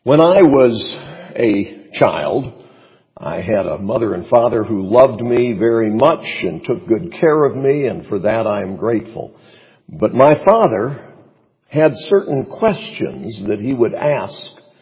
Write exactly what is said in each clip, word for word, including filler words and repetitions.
When I was a child, I had a mother and father who loved me very much and took good care of me, and for that I am grateful. But my father had certain questions that he would ask,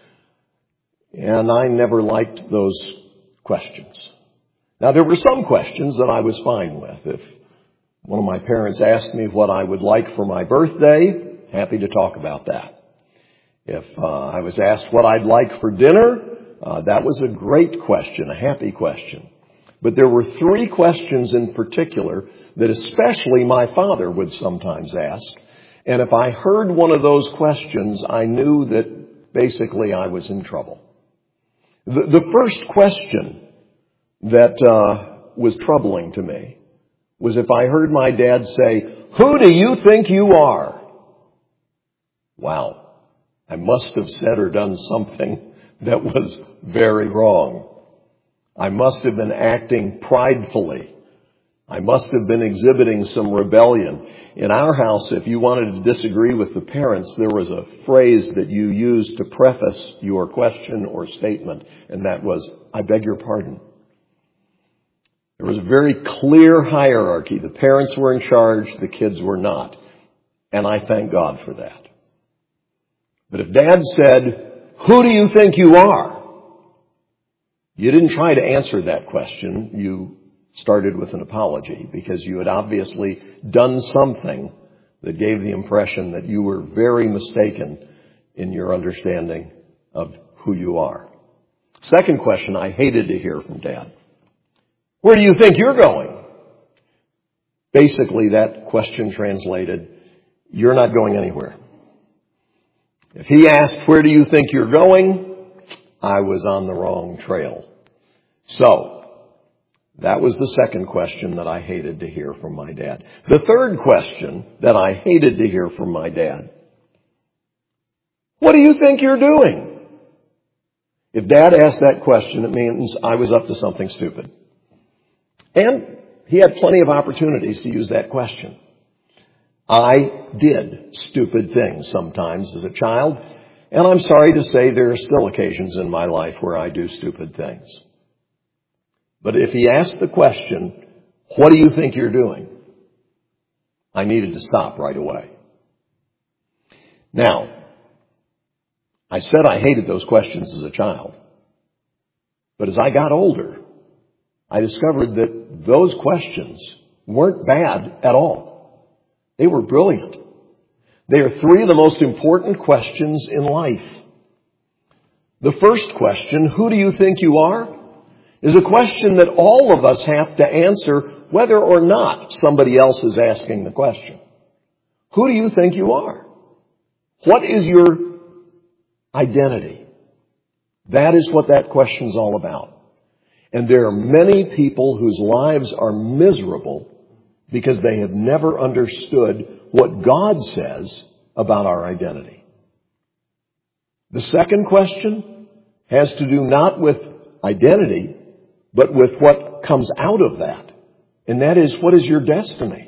and I never liked those questions. Now, there were some questions that I was fine with. If one of my parents asked me what I would like for my birthday, happy to talk about that. If uh, I was asked what I'd like for dinner, uh, that was a great question, a happy question. But there were three questions in particular that especially my father would sometimes ask. And if I heard one of those questions, I knew that basically I was in trouble. The, the first question that uh, was troubling to me was if I heard my dad say, "Who do you think you are?" Wow. I must have said or done something that was very wrong. I must have been acting pridefully. I must have been exhibiting some rebellion. In our house, if you wanted to disagree with the parents, there was a phrase that you used to preface your question or statement, and that was, "I beg your pardon." There was a very clear hierarchy. The parents were in charge, the kids were not. And I thank God for that. But if Dad said, "Who do you think you are?" you didn't try to answer that question. You started with an apology because you had obviously done something that gave the impression that you were very mistaken in your understanding of who you are. Second question I hated to hear from Dad. "Where do you think you're going?" Basically, that question translated, "You're not going anywhere." If he asked, "Where do you think you're going?" I was on the wrong trail. So, that was the second question that I hated to hear from my dad. The third question that I hated to hear from my dad: "What do you think you're doing?" If Dad asked that question, it means I was up to something stupid. And he had plenty of opportunities to use that question. I did stupid things sometimes as a child, and I'm sorry to say there are still occasions in my life where I do stupid things. But if he asked the question, "What do you think you're doing?" I needed to stop right away. Now, I said I hated those questions as a child. But as I got older, I discovered that those questions weren't bad at all. They were brilliant. They are three of the most important questions in life. The first question, "Who do you think you are?" is a question that all of us have to answer whether or not somebody else is asking the question. Who do you think you are? What is your identity? That is what that question is all about. And there are many people whose lives are miserable because they have never understood what God says about our identity. The second question has to do not with identity, but with what comes out of that. And that is, what is your destiny?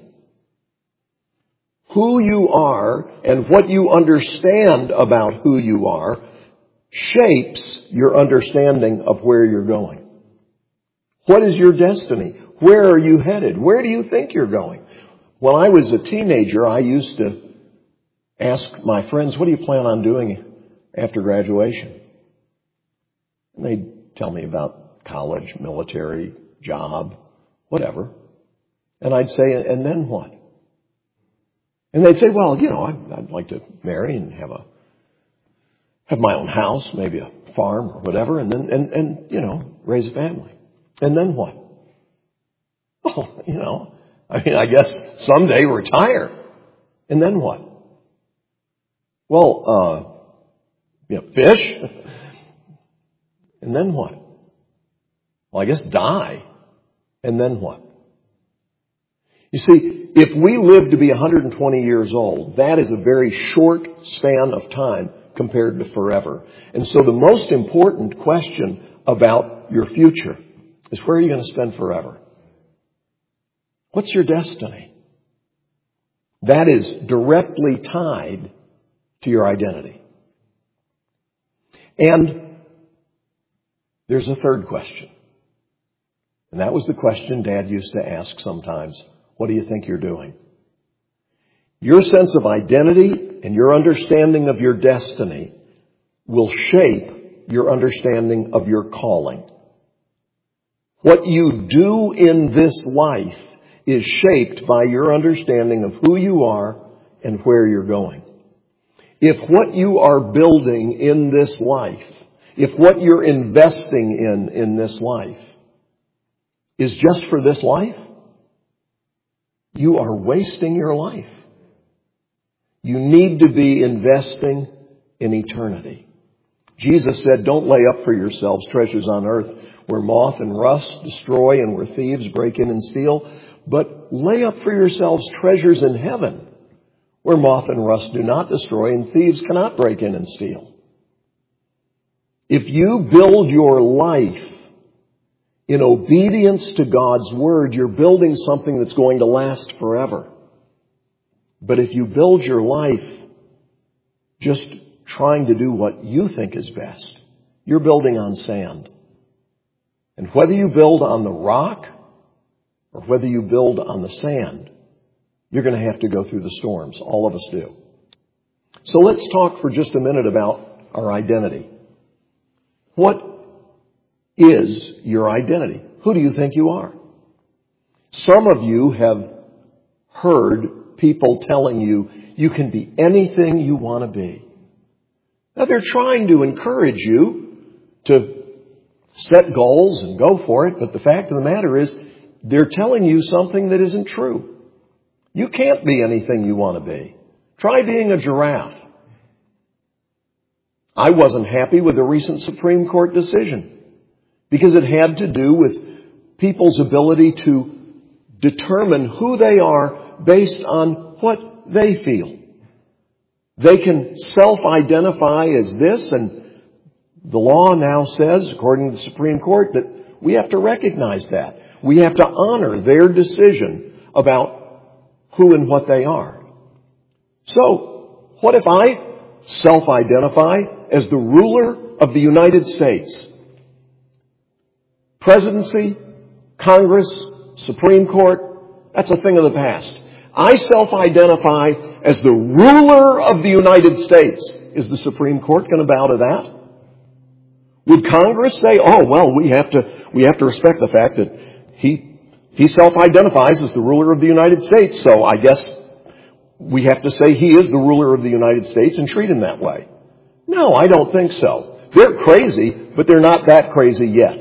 Who you are and what you understand about who you are shapes your understanding of where you're going. What is your destiny? Where are you headed? Where do you think you're going? When I was a teenager, I used to ask my friends, "What do you plan on doing after graduation?" And they'd tell me about college, military, job, whatever. And I'd say, "And then what?" And they'd say, "Well, you know, I'd, I'd like to marry and have a have my own house, maybe a farm or whatever, and then and, and you know, raise a family." And then what? Well, you know, I mean, I guess someday retire. And then what? Well, uh, you know, fish. And then what? Well, I guess die. And then what? You see, if we live to be one hundred twenty years old, that is a very short span of time compared to forever. And so the most important question about your future is, where are you going to spend forever? What's your destiny? That is directly tied to your identity. And there's a third question. And that was the question Dad used to ask sometimes. What do you think you're doing? Your sense of identity and your understanding of your destiny will shape your understanding of your calling. What you do in this life is shaped by your understanding of who you are and where you're going. If what you are building in this life, if what you're investing in in this life is just for this life, you are wasting your life. You need to be investing in eternity. Jesus said, don't lay up for yourselves treasures on earth where moth and rust destroy and where thieves break in and steal, but lay up for yourselves treasures in heaven where moth and rust do not destroy and thieves cannot break in and steal. If you build your life in obedience to God's Word, you're building something that's going to last forever. But if you build your life just trying to do what you think is best, you're building on sand. And whether you build on the rock or whether you build on the sand, you're going to have to go through the storms. All of us do. So let's talk for just a minute about our identity. What is your identity? Who do you think you are? Some of you have heard people telling you you can be anything you want to be. Now they're trying to encourage you to set goals and go for it, but the fact of the matter is they're telling you something that isn't true. You can't be anything you want to be. Try being a giraffe. I wasn't happy with the recent Supreme Court decision because it had to do with people's ability to determine who they are based on what they feel. They can self-identify as this, and the law now says, according to the Supreme Court, that we have to recognize that. We have to honor their decision about who and what they are. So, what if I self-identify as the ruler of the United States? Presidency, Congress, Supreme Court, that's a thing of the past. I self-identify as the ruler of the United States. Is the Supreme Court going to bow to that? Would Congress say, oh, well, we have to, we have to respect the fact that he, he self-identifies as the ruler of the United States, so I guess we have to say he is the ruler of the United States and treat him that way. No, I don't think so. They're crazy, but they're not that crazy yet.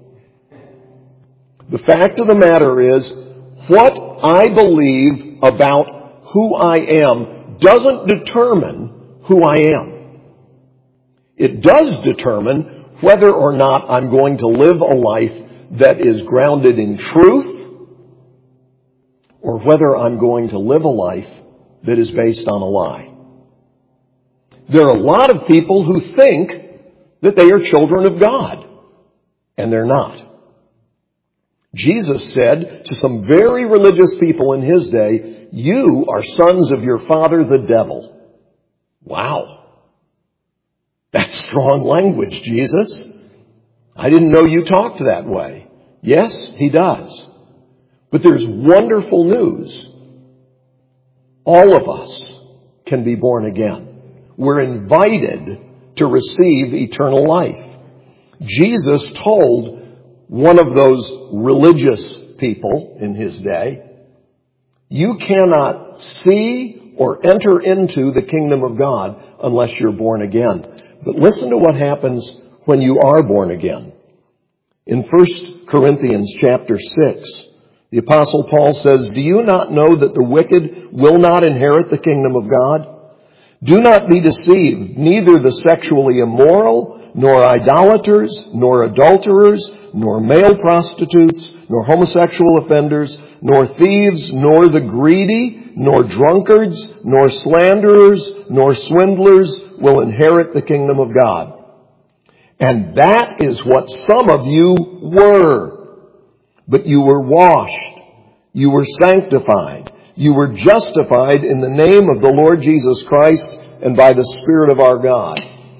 The fact of the matter is, what I believe about who I am doesn't determine who I am. It does determine whether or not I'm going to live a life that is grounded in truth or whether I'm going to live a life that is based on a lie. There are a lot of people who think that they are children of God, and they're not. Jesus said to some very religious people in his day, you are sons of your father the devil. Wow. That's strong language, Jesus. I didn't know you talked that way. Yes, he does. But there's wonderful news. All of us can be born again. We're invited to receive eternal life. Jesus told one of those religious people in his day, you cannot see or enter into the kingdom of God unless you're born again. But listen to what happens when you are born again. In First Corinthians chapter six, the Apostle Paul says, do you not know that the wicked will not inherit the kingdom of God? Do not be deceived, neither the sexually immoral, nor idolaters, nor adulterers, nor male prostitutes, nor homosexual offenders, nor thieves, nor the greedy, nor drunkards, nor slanderers, nor swindlers will inherit the kingdom of God. And that is what some of you were. But you were washed, you were sanctified, you were justified in the name of the Lord Jesus Christ and by the Spirit of our God.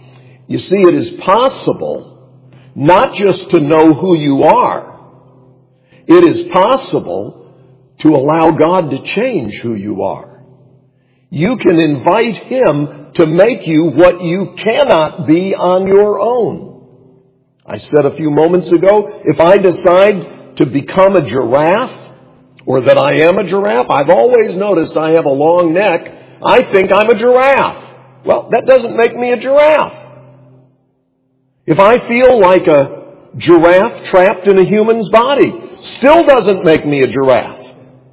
You see, it is possible not just to know who you are. It is possible to allow God to change who you are. You can invite Him to make you what you cannot be on your own. I said a few moments ago, if I decide to become a giraffe, or that I am a giraffe, I've always noticed I have a long neck. I think I'm a giraffe. Well, that doesn't make me a giraffe. If I feel like a giraffe trapped in a human's body, still doesn't make me a giraffe.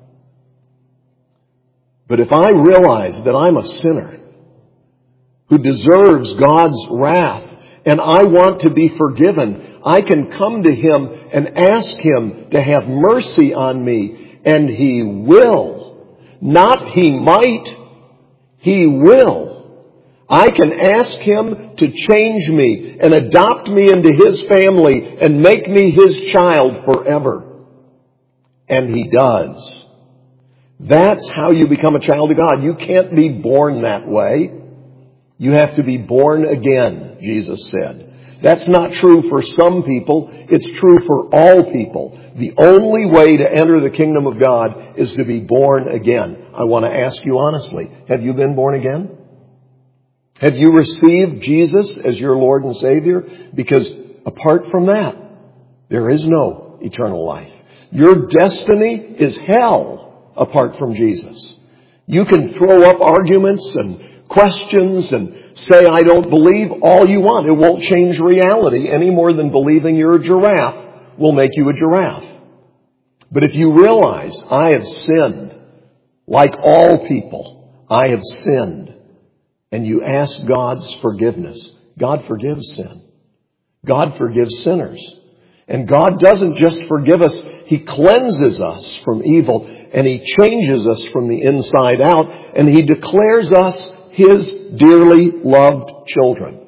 But if I realize that I'm a sinner who deserves God's wrath and I want to be forgiven, I can come to Him and ask Him to have mercy on me, and He will. Not He might, He will. I can ask Him to change me and adopt me into His family and make me His child forever. And He does. That's how you become a child of God. You can't be born that way. You have to be born again, Jesus said. That's not true for some people. It's true for all people. The only way to enter the kingdom of God is to be born again. I want to ask you honestly, have you been born again? Have you received Jesus as your Lord and Savior? Because apart from that, there is no eternal life. Your destiny is hell apart from Jesus. You can throw up arguments and questions and say, I don't believe, all you want. It won't change reality any more than believing you're a giraffe will make you a giraffe. But if you realize, I have sinned, like all people, I have sinned, and you ask God's forgiveness, God forgives sin. God forgives sinners. And God doesn't just forgive us, He cleanses us from evil, and He changes us from the inside out, and He declares us His dearly loved children.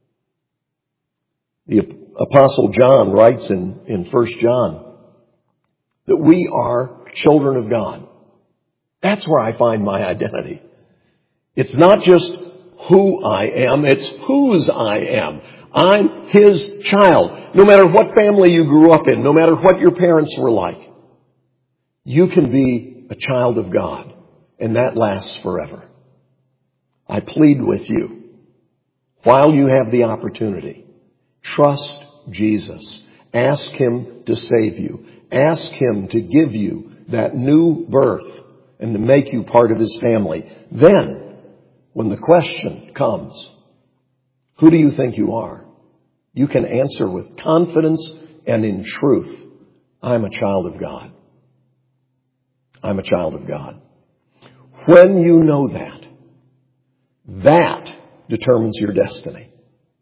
The Apostle John writes in, in First John that we are children of God. That's where I find my identity. It's not just who I am, it's whose I am. I'm His child. No matter what family you grew up in, no matter what your parents were like, you can be a child of God, and that lasts forever. I plead with you, while you have the opportunity, trust Jesus. Ask Him to save you. Ask Him to give you that new birth and to make you part of His family. Then, when the question comes, who do you think you are? You can answer with confidence and in truth, I'm a child of God. I'm a child of God. When you know that, that determines your destiny.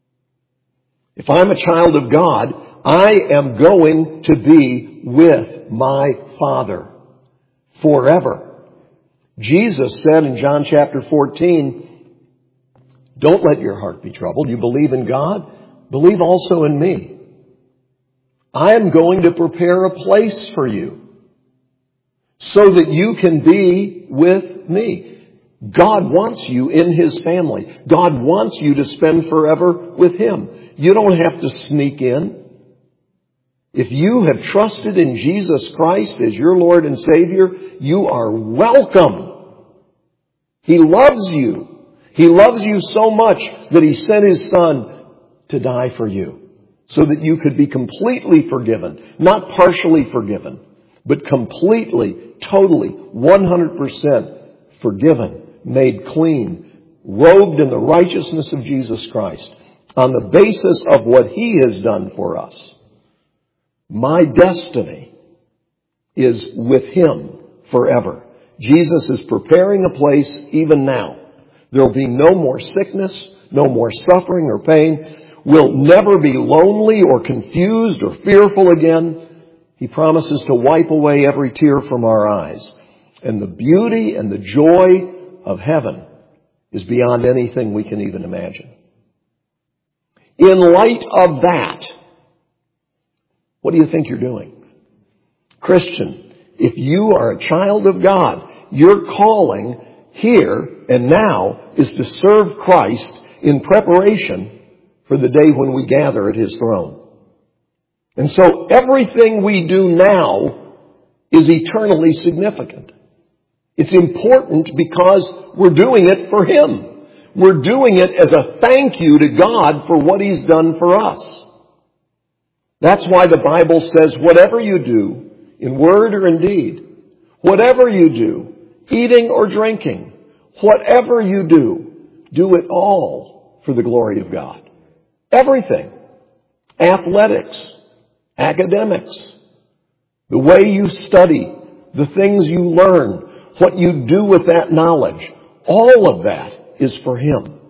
If I'm a child of God, I am going to be with my Father forever. Jesus said in John chapter fourteen, don't let your heart be troubled. You believe in God, believe also in me. I am going to prepare a place for you so that you can be with me. God wants you in His family. God wants you to spend forever with Him. You don't have to sneak in. If you have trusted in Jesus Christ as your Lord and Savior, you are welcome. He loves you. He loves you so much that He sent His Son to die for you so that you could be completely forgiven, not partially forgiven, but completely, totally, one hundred percent forgiven, made clean, robed in the righteousness of Jesus Christ on the basis of what He has done for us. My destiny is with Him forever. Jesus is preparing a place even now. There'll be no more sickness, no more suffering or pain. We'll never be lonely or confused or fearful again. He promises to wipe away every tear from our eyes. And the beauty and the joy of heaven is beyond anything we can even imagine. In light of that, what do you think you're doing? Christian, if you are a child of God, your calling here and now is to serve Christ in preparation for the day when we gather at His throne. And so everything we do now is eternally significant. It's important because we're doing it for Him. We're doing it as a thank you to God for what He's done for us. That's why the Bible says, whatever you do, in word or in deed, whatever you do, eating or drinking, whatever you do, do it all for the glory of God. Everything. Athletics, academics, the way you study, the things you learn, what you do with that knowledge, all of that is for Him.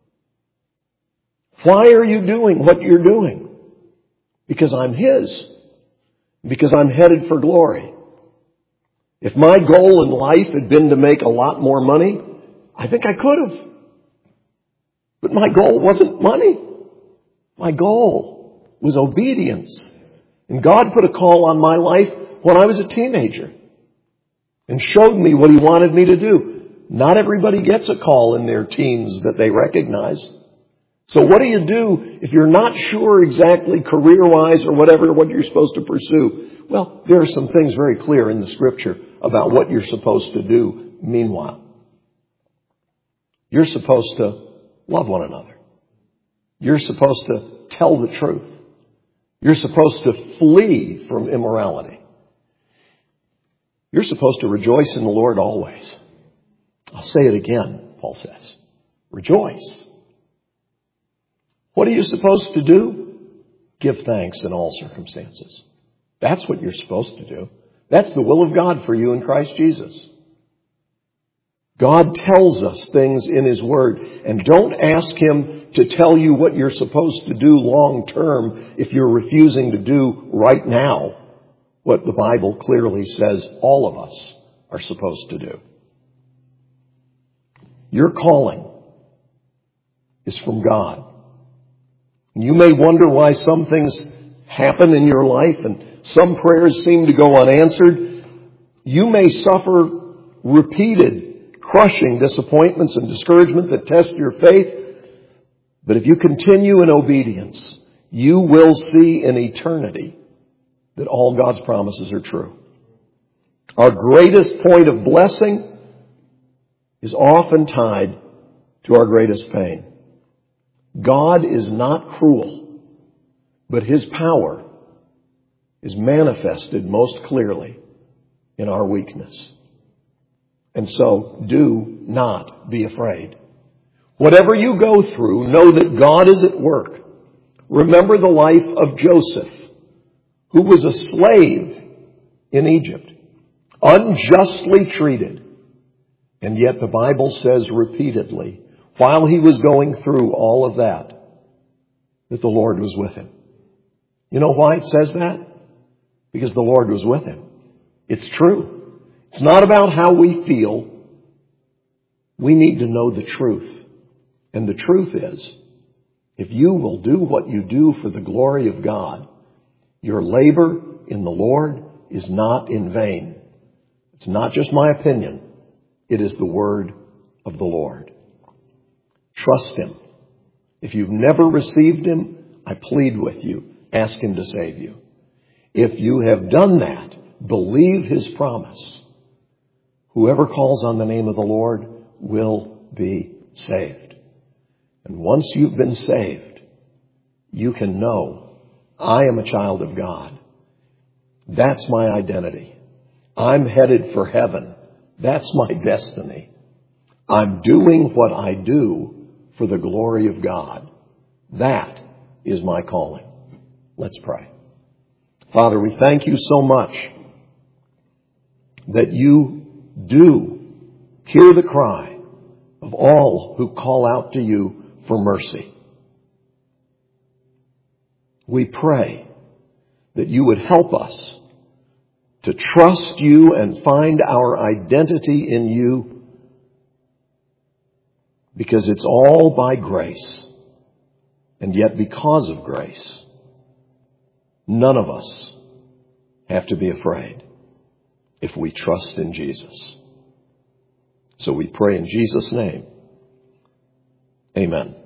Why are you doing what you're doing? Because I'm His. Because I'm headed for glory. If my goal in life had been to make a lot more money, I think I could have. But my goal wasn't money. My goal was obedience. And God put a call on my life when I was a teenager and showed me what He wanted me to do. Not everybody gets a call in their teens that they recognize. So what do you do if you're not sure exactly career-wise or whatever, what you're supposed to pursue? Well, there are some things very clear in the Scripture about what you're supposed to do meanwhile. You're supposed to love one another. You're supposed to tell the truth. You're supposed to flee from immorality. You're supposed to rejoice in the Lord always. I'll say it again, Paul says. Rejoice. What are you supposed to do? Give thanks in all circumstances. That's what you're supposed to do. That's the will of God for you in Christ Jesus. God tells us things in His Word, and don't ask Him to tell you what you're supposed to do long term if you're refusing to do right now what the Bible clearly says all of us are supposed to do. Your calling is from God. You may wonder why some things happen in your life and some prayers seem to go unanswered. You may suffer repeated, crushing disappointments and discouragement that test your faith. But if you continue in obedience, you will see in eternity that all God's promises are true. Our greatest point of blessing is often tied to our greatest pain. God is not cruel, but His power is manifested most clearly in our weakness. And so, do not be afraid. Whatever you go through, know that God is at work. Remember the life of Joseph, who was a slave in Egypt, unjustly treated. And yet the Bible says repeatedly, while he was going through all of that, that the Lord was with him. You know why it says that? Because the Lord was with him. It's true. It's not about how we feel. We need to know the truth. And the truth is, if you will do what you do for the glory of God, your labor in the Lord is not in vain. It's not just my opinion. It is the word of the Lord. Trust Him. If you've never received Him, I plead with you, ask Him to save you. If you have done that, believe His promise. Whoever calls on the name of the Lord will be saved. And once you've been saved, you can know, I am a child of God. That's my identity. I'm headed for heaven. That's my destiny. I'm doing what I do for the glory of God. That is my calling. Let's pray. Father, we thank you so much that you do hear the cry of all who call out to you for mercy. We pray that you would help us to trust you and find our identity in you, because it's all by grace. And yet because of grace, none of us have to be afraid if we trust in Jesus. So we pray in Jesus' name. Amen.